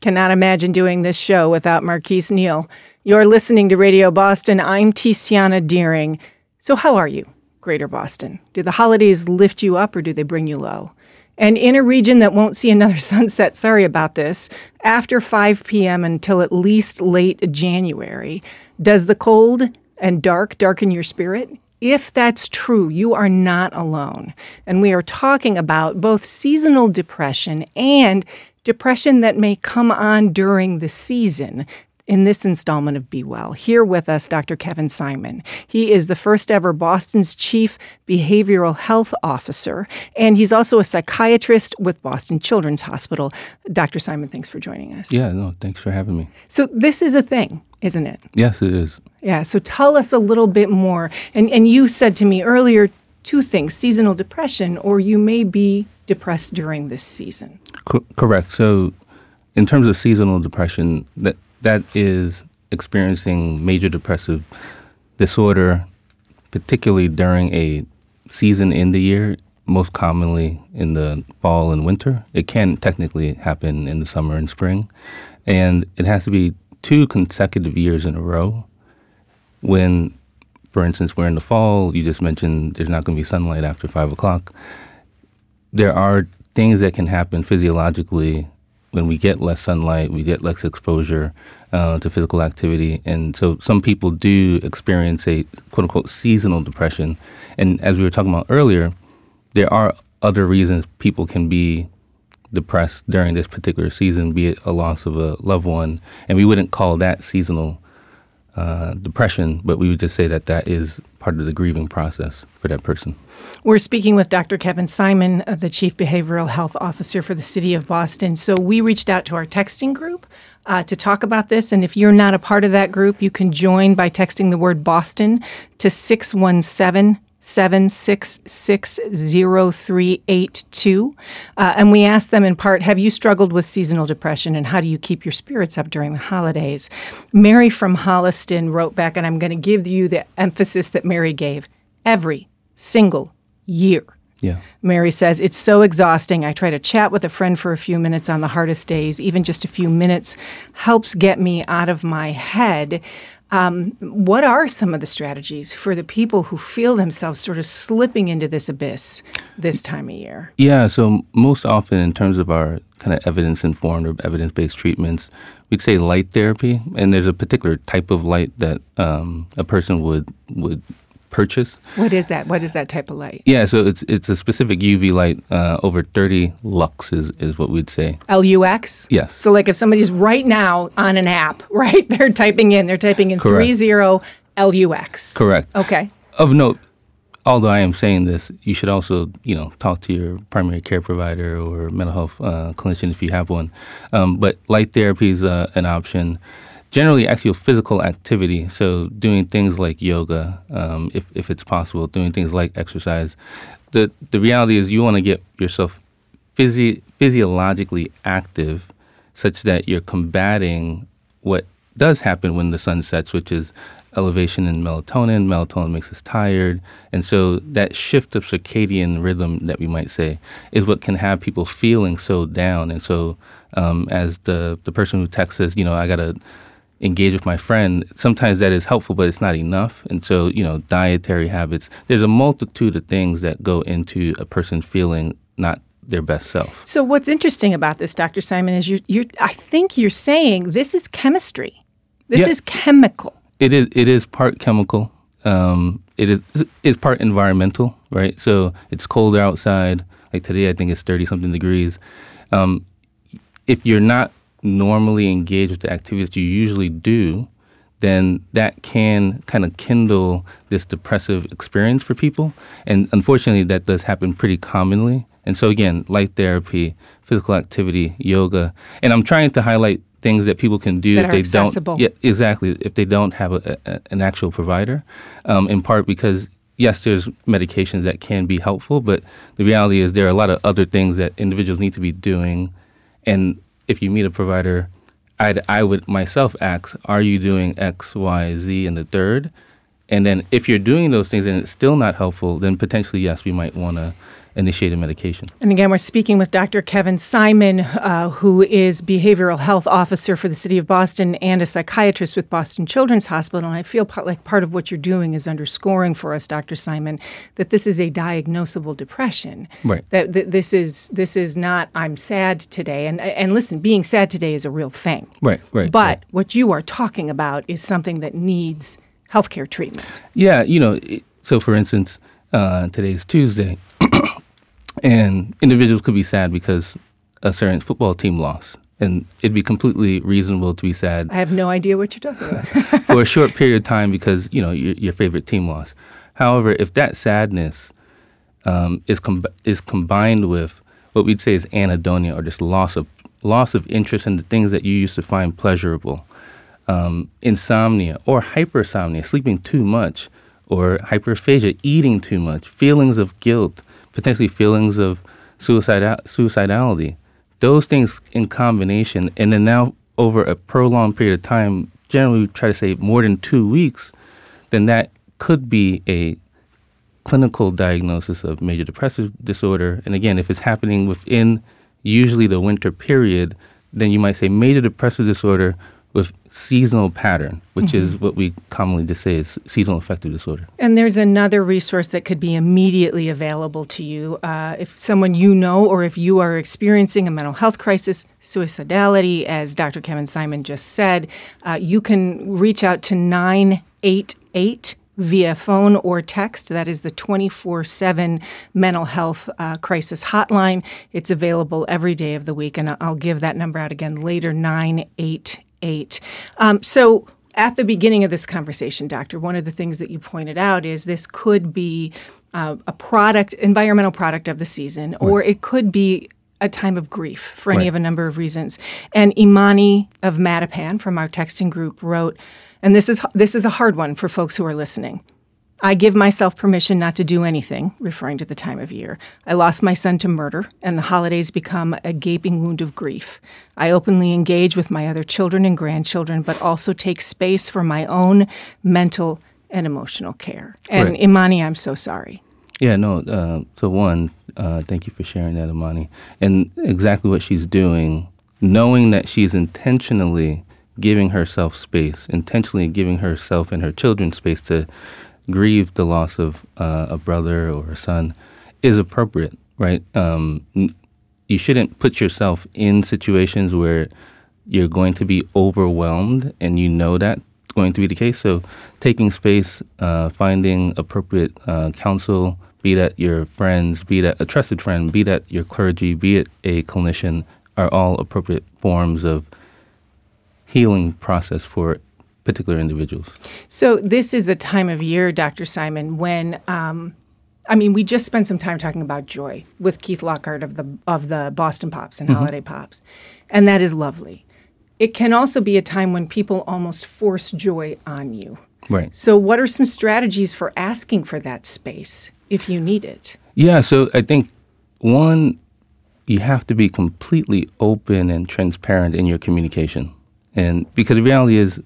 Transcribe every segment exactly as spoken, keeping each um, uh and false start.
Cannot imagine doing this show without Marquise Neal. You're listening to Radio Boston. I'm Tiziana Deering. So how are you, Greater Boston? Do the holidays lift you up or do they bring you low? And in a region that won't see another sunset, sorry about this, after five p.m. until at least late January, does the cold and dark darken your spirit? If that's true, you are not alone. And we are talking about both seasonal depression and depression that may come on during the season in this installment of Be Well. Here with us, Doctor Kevin Simon. He is the first ever Boston's Chief Behavioral Health Officer, and he's also a psychiatrist with Boston Children's Hospital. Doctor Simon, thanks for joining us. Yeah, no, thanks for having me. So this is a thing, isn't it? Yes, it is. Yeah, so tell us a little bit more. And and you said to me earlier two things, seasonal depression, or you may be depressed during this season. Co- correct. So in terms of seasonal depression, that that is experiencing major depressive disorder, particularly during a season in the year, most commonly in the fall and winter. It can technically happen in the summer and spring. And it has to be two consecutive years in a row when, for instance, we're in the fall, you just mentioned there's not going to be sunlight after five o'clock. There are things that can happen physiologically when we get less sunlight, we get less exposure uh, to physical activity. And so some people do experience a quote-unquote seasonal depression. And as we were talking about earlier, there are other reasons people can be depressed during this particular season, be it a loss of a loved one. And we wouldn't call that seasonal uh, depression, but we would just say that that is part of the grieving process for that person. We're speaking with Doctor Kevin Simon, uh, the Chief Behavioral Health Officer for the City of Boston. So we reached out to our texting group uh, to talk about this. And if you're not a part of that group, you can join by texting the word Boston to six one seven, seven six six, zero three eight two. Uh, and we asked them in part, have you struggled with seasonal depression and how do you keep your spirits up during the holidays? Mary from Holliston wrote back, and I'm going to give you the emphasis that Mary gave, every single year. Yeah. Mary says, it's so exhausting. I try to chat with a friend for a few minutes on the hardest days. Even just a few minutes helps get me out of my head. Um, what are some of the strategies for the people who feel themselves sort of slipping into this abyss this time of year? Yeah, so most often in terms of our kind of evidence-informed or evidence-based treatments, we'd say light therapy. And there's a particular type of light that um, a person would would purchase. What is that? What is that type of light? Yeah, so it's it's a specific U V light, uh, over thirty lux is, is what we'd say. L U X? Yes. So like if somebody's right now on an app, right, they're typing in, they're typing in Correct. thirty L U X. Correct. Okay. Of note, although I am saying this, you should also, you know, talk to your primary care provider or mental health uh, clinician if you have one. Um, but light therapy is uh, an option. Generally, actual physical activity, so doing things like yoga, um, if if it's possible, doing things like exercise. The the reality is you want to get yourself physi- physiologically active such that you're combating what does happen when the sun sets, which is elevation in melatonin. Melatonin makes us tired. And so that shift of circadian rhythm that we might say is what can have people feeling so down. And so um, as the, the person who texts says, you know, I got to engage with my friend, sometimes that is helpful, but it's not enough. And so, you know, dietary habits, there's a multitude of things that go into a person feeling not their best self. So what's interesting about this, Doctor Simon, is you you I think you're saying this is chemistry. This Yeah. is chemical. It is it is part chemical. Um, it is is part environmental, right? So it's colder outside. Like today, I think it's thirty something degrees. Um, if you're not normally engaged with the activities you usually do, then that can kind of kindle this depressive experience for people. And unfortunately, that does happen pretty commonly. And so again, light therapy, physical activity, yoga, and I'm trying to highlight things that people can do That if are they accessible. don't. Yeah, exactly. If they don't have a, a, an actual provider, um, in part because yes, there's medications that can be helpful, but the reality is there are a lot of other things that individuals need to be doing. And if you meet a provider, I'd, I would myself ask, are you doing X, Y, Z, and the third? And then if you're doing those things and it's still not helpful, then potentially, yes, we might want to initiated medication. And again, we're speaking with Doctor Kevin Simon, uh, who is behavioral health officer for the City of Boston and a psychiatrist with Boston Children's Hospital. And I feel part, like part of what you're doing is underscoring for us, Doctor Simon, that this is a diagnosable depression. Right. That, that this is this is not I'm sad today. And and listen, being sad today is a real thing. Right. Right. But right. what you are talking about is something that needs healthcare treatment. Yeah. You know. So, for instance, uh, today's Tuesday. And individuals could be sad because a certain football team lost. And it'd be completely reasonable to be sad. I have no idea what you're talking about. For a short period of time because, you know, your, your favorite team lost. However, if that sadness um, is com- is combined with what we'd say is anhedonia, or just loss of loss of interest in the things that you used to find pleasurable, um, insomnia or hypersomnia, sleeping too much, or hyperphagia, eating too much, feelings of guilt, potentially feelings of suicide, suicidality. Those things in combination, and then now over a prolonged period of time, generally we try to say more than two weeks, then that could be a clinical diagnosis of major depressive disorder. And again, if it's happening within usually the winter period, then you might say major depressive disorder with seasonal pattern, which mm-hmm. is what we commonly just say is seasonal affective disorder. And there's another resource that could be immediately available to you. Uh, if someone you know, or if you are experiencing a mental health crisis, suicidality, as Doctor Kevin Simon just said, uh, you can reach out to nine eight eight via phone or text. That is the twenty-four seven mental health uh, crisis hotline. It's available every day of the week, and I'll give that number out again later, nine eight eight. Um, so at the beginning of this conversation, Doctor, one of the things that you pointed out is this could be uh, a product, environmental product of the season, right. or it could be a time of grief for any right. of a number of reasons. And Imani of Mattapan from our texting group wrote, and this is this is a hard one for folks who are listening. I give myself permission not to do anything, referring to the time of year. I lost my son to murder, and the holidays become a gaping wound of grief. I openly engage with my other children and grandchildren, but also take space for my own mental and emotional care. And right. Imani, I'm so sorry. Yeah, no, uh, so one, uh, thank you for sharing that, Imani. And exactly what she's doing, knowing that she's intentionally giving herself space, intentionally giving herself and her children space to grieve the loss of uh, a brother or a son is appropriate, right? Um, you shouldn't put yourself in situations where you're going to be overwhelmed and you know that's going to be the case. So taking space, uh, finding appropriate uh, counsel, be that your friends, be that a trusted friend, be that your clergy, be it a clinician, are all appropriate forms of healing process for particular individuals. So this is a time of year, Doctor Simon, when, um, I mean, we just spent some time talking about joy with Keith Lockhart of the of the Boston Pops and mm-hmm. Holiday Pops, and that is lovely. It can also be a time when people almost force joy on you. Right. So what are some strategies for asking for that space if you need it? Yeah, so I think, one, you have to be completely open and transparent in your communication. And because the reality is,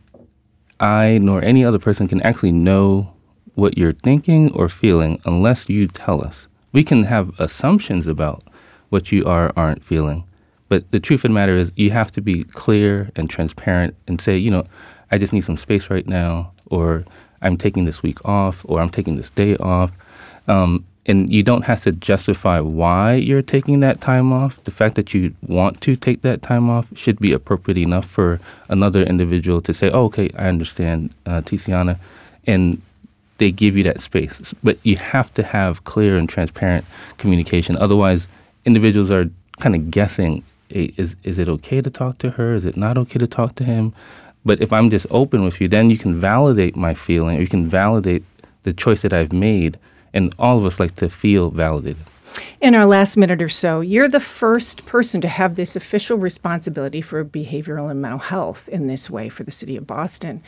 I nor any other person can actually know what you're thinking or feeling unless you tell us. We can have assumptions about what you are or aren't feeling. But the truth of the matter is you have to be clear and transparent and say, you know, I just need some space right now, or I'm taking this week off, or I'm taking this day off. Um, and you don't have to justify why you're taking that time off. The fact that you want to take that time off should be appropriate enough for another individual to say, oh, okay, I understand, uh, Tiziana, and they give you that space. But you have to have clear and transparent communication. Otherwise, individuals are kind of guessing, hey, is is it okay to talk to her? Is it not okay to talk to him? But if I'm just open with you, then you can validate my feeling, or you can validate the choice that I've made. And all of us like to feel validated. In our last minute or so, you're the first person to have this official responsibility for behavioral and mental health in this way for the city of Boston.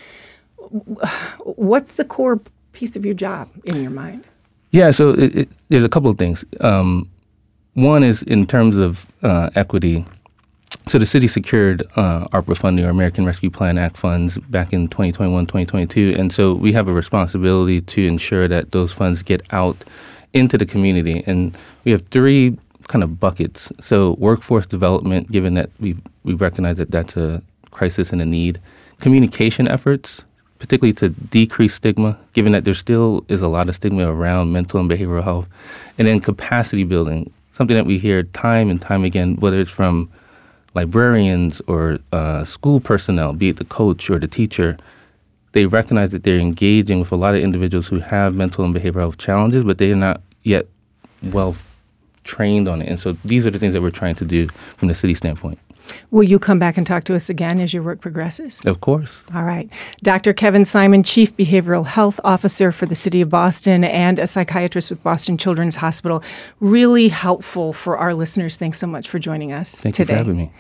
What's the core piece of your job in your mind? Yeah, so it, it, there's a couple of things. Um, one is in terms of uh, equity. So the city secured uh, ARPA funding, or American Rescue Plan Act funds, back in twenty twenty-one, twenty twenty-two. And so we have a responsibility to ensure that those funds get out into the community. And we have three kind of buckets. So workforce development, given that we we recognize that that's a crisis and a need. Communication efforts, particularly to decrease stigma, given that there still is a lot of stigma around mental and behavioral health. And then capacity building, something that we hear time and time again, whether it's from librarians or uh, school personnel, be it the coach or the teacher. They recognize that they're engaging with a lot of individuals who have mental and behavioral health challenges, but they're not yet well trained on it. And so these are the things that we're trying to do from the city standpoint. Will you come back and talk to us again as your work progresses? Of course. All right. Doctor Kevin Simon, Chief Behavioral Health Officer for the City of Boston and a psychiatrist with Boston Children's Hospital. Really helpful for our listeners. Thanks so much for joining us Thank today. you for having me.